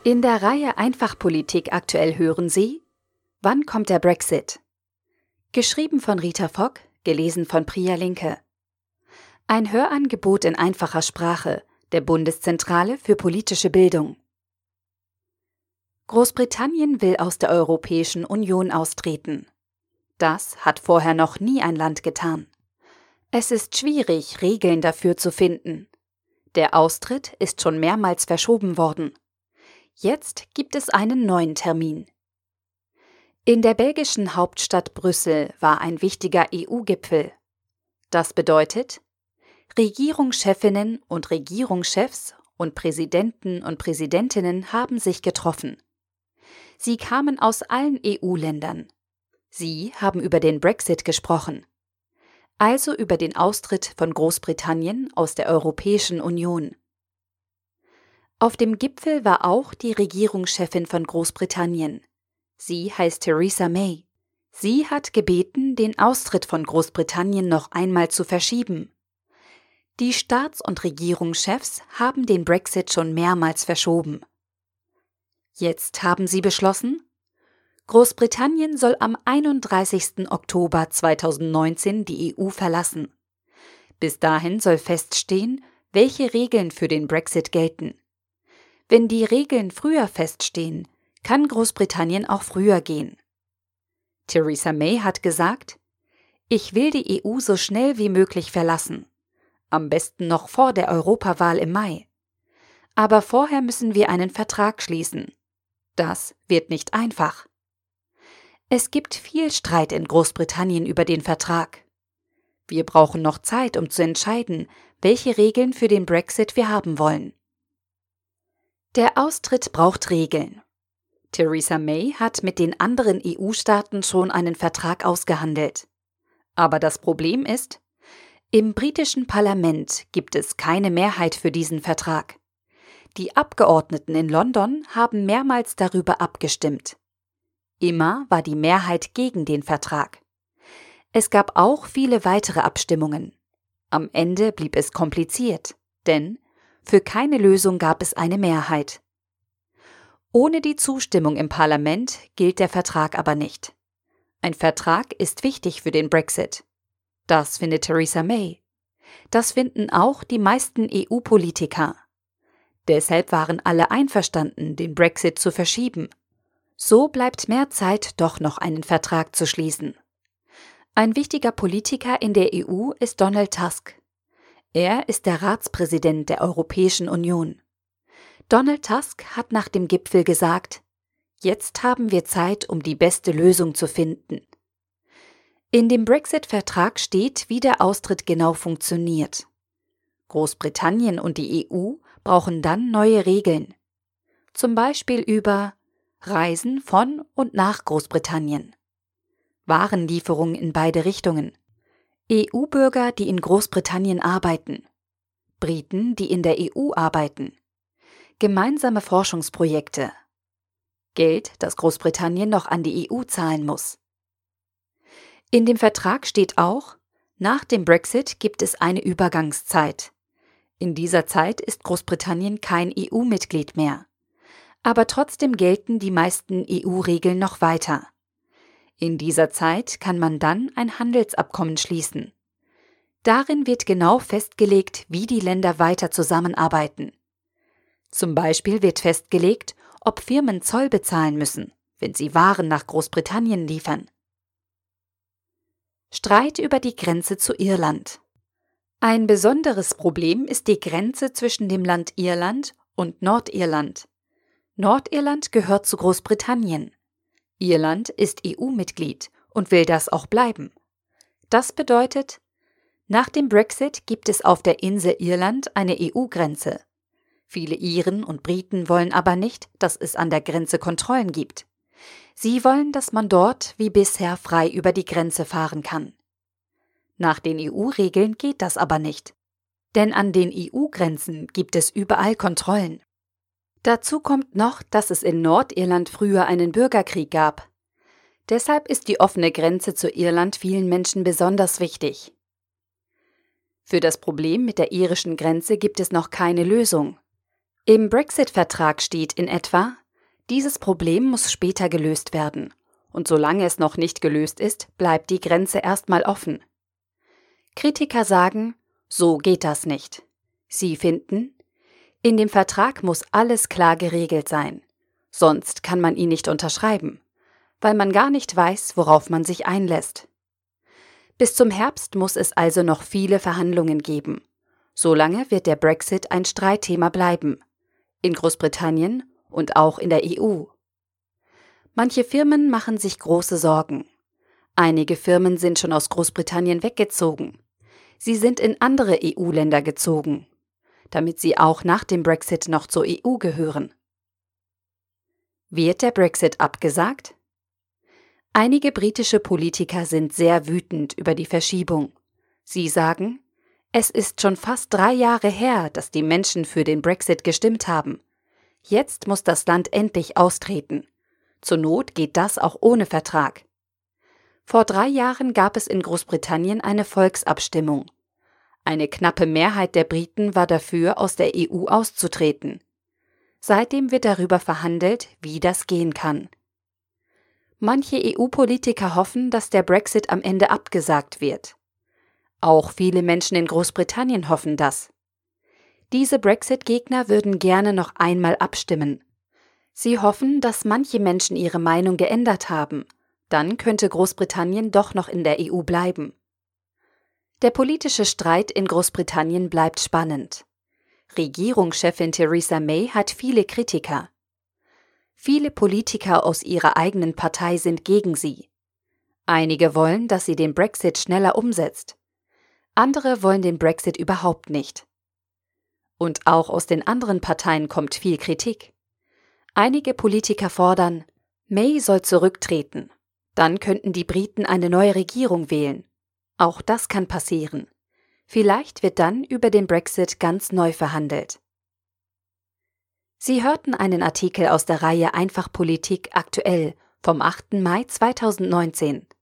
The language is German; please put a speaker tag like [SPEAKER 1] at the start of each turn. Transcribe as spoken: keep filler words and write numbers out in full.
[SPEAKER 1] In der Reihe Einfachpolitik aktuell hören Sie: Wann kommt der Brexit? Geschrieben von Rita Fock, gelesen von Priya Linke. Ein Hörangebot in einfacher Sprache der Bundeszentrale für politische Bildung. Großbritannien will aus der Europäischen Union austreten. Das hat vorher noch nie ein Land getan. Es ist schwierig, Regeln dafür zu finden. Der Austritt ist schon mehrmals verschoben worden. Jetzt gibt es einen neuen Termin. In der belgischen Hauptstadt Brüssel war ein wichtiger E U-Gipfel. Das bedeutet, Regierungschefinnen und Regierungschefs und Präsidenten und Präsidentinnen haben sich getroffen. Sie kamen aus allen E U-Ländern. Sie haben über den Brexit gesprochen, also über den Austritt von Großbritannien aus der Europäischen Union. Auf dem Gipfel war auch die Regierungschefin von Großbritannien. Sie heißt Theresa May. Sie hat gebeten, den Austritt von Großbritannien noch einmal zu verschieben. Die Staats- und Regierungschefs haben den Brexit schon mehrmals verschoben. Jetzt haben sie beschlossen, Großbritannien soll am einunddreißigsten Oktober zweitausendneunzehn die E U verlassen. Bis dahin soll feststehen, welche Regeln für den Brexit gelten. Wenn die Regeln früher feststehen, kann Großbritannien auch früher gehen. Theresa May hat gesagt, ich will die E U so schnell wie möglich verlassen. Am besten noch vor der Europawahl im Mai. Aber vorher müssen wir einen Vertrag schließen. Das wird nicht einfach. Es gibt viel Streit in Großbritannien über den Vertrag. Wir brauchen noch Zeit, um zu entscheiden, welche Regeln für den Brexit wir haben wollen. Der Austritt braucht Regeln. Theresa May hat mit den anderen E U-Staaten schon einen Vertrag ausgehandelt. Aber das Problem ist, im britischen Parlament gibt es keine Mehrheit für diesen Vertrag. Die Abgeordneten in London haben mehrmals darüber abgestimmt. Immer war die Mehrheit gegen den Vertrag. Es gab auch viele weitere Abstimmungen. Am Ende blieb es kompliziert, denn für keine Lösung gab es eine Mehrheit. Ohne die Zustimmung im Parlament gilt der Vertrag aber nicht. Ein Vertrag ist wichtig für den Brexit. Das findet Theresa May. Das finden auch die meisten E U-Politiker. Deshalb waren alle einverstanden, den Brexit zu verschieben. So bleibt mehr Zeit, doch noch einen Vertrag zu schließen. Ein wichtiger Politiker in der E U ist Donald Tusk. Er ist der Ratspräsident der Europäischen Union. Donald Tusk hat nach dem Gipfel gesagt, jetzt haben wir Zeit, um die beste Lösung zu finden. In dem Brexit-Vertrag steht, wie der Austritt genau funktioniert. Großbritannien und die E U brauchen dann neue Regeln. Zum Beispiel über Reisen von und nach Großbritannien, Warenlieferungen in beide Richtungen, E U-Bürger, die in Großbritannien arbeiten, Briten, die in der E U arbeiten, gemeinsame Forschungsprojekte, Geld, das Großbritannien noch an die E U zahlen muss. In dem Vertrag steht auch, nach dem Brexit gibt es eine Übergangszeit. In dieser Zeit ist Großbritannien kein E U-Mitglied mehr. Aber trotzdem gelten die meisten E U-Regeln noch weiter. In dieser Zeit kann man dann ein Handelsabkommen schließen. Darin wird genau festgelegt, wie die Länder weiter zusammenarbeiten. Zum Beispiel wird festgelegt, ob Firmen Zoll bezahlen müssen, wenn sie Waren nach Großbritannien liefern. Streit über die Grenze zu Irland. Ein besonderes Problem ist die Grenze zwischen dem Land Irland und Nordirland. Nordirland gehört zu Großbritannien. Irland ist E U-Mitglied und will das auch bleiben. Das bedeutet, nach dem Brexit gibt es auf der Insel Irland eine E U-Grenze. Viele Iren und Briten wollen aber nicht, dass es an der Grenze Kontrollen gibt. Sie wollen, dass man dort wie bisher frei über die Grenze fahren kann. Nach den E U-Regeln geht das aber nicht. Denn an den E U-Grenzen gibt es überall Kontrollen. Dazu kommt noch, dass es in Nordirland früher einen Bürgerkrieg gab. Deshalb ist die offene Grenze zu Irland vielen Menschen besonders wichtig. Für das Problem mit der irischen Grenze gibt es noch keine Lösung. Im Brexit-Vertrag steht in etwa, Dieses Problem muss später gelöst werden. Und solange es noch nicht gelöst ist, bleibt die Grenze erstmal offen. Kritiker sagen, so geht das nicht. Sie finden, in dem Vertrag muss alles klar geregelt sein. Sonst kann man ihn nicht unterschreiben, weil man gar nicht weiß, worauf man sich einlässt. Bis zum Herbst muss es also noch viele Verhandlungen geben. Solange wird der Brexit ein Streitthema bleiben. In Großbritannien und auch in der E U. Manche Firmen machen sich große Sorgen. Einige Firmen sind schon aus Großbritannien weggezogen. Sie sind in andere E U-Länder gezogen, damit sie auch nach dem Brexit noch zur E U gehören. Wird der Brexit abgesagt? Einige britische Politiker sind sehr wütend über die Verschiebung. Sie sagen, es ist schon fast drei Jahre her, dass die Menschen für den Brexit gestimmt haben. Jetzt muss das Land endlich austreten. Zur Not geht das auch ohne Vertrag. Vor drei Jahren gab es in Großbritannien eine Volksabstimmung. Eine knappe Mehrheit der Briten war dafür, aus der E U auszutreten. Seitdem wird darüber verhandelt, wie das gehen kann. Manche E U-Politiker hoffen, dass der Brexit am Ende abgesagt wird. Auch viele Menschen in Großbritannien hoffen das. Diese Brexit-Gegner würden gerne noch einmal abstimmen. Sie hoffen, dass manche Menschen ihre Meinung geändert haben. Dann könnte Großbritannien doch noch in der E U bleiben. Der politische Streit in Großbritannien bleibt spannend. Regierungschefin Theresa May hat viele Kritiker. Viele Politiker aus ihrer eigenen Partei sind gegen sie. Einige wollen, dass sie den Brexit schneller umsetzt. Andere wollen den Brexit überhaupt nicht. Und auch aus den anderen Parteien kommt viel Kritik. Einige Politiker fordern, May soll zurücktreten. Dann könnten die Briten eine neue Regierung wählen. Auch das kann passieren. Vielleicht wird dann über den Brexit ganz neu verhandelt. Sie hörten einen Artikel aus der Reihe Einfach Politik aktuell vom achten Mai zweitausendneunzehn.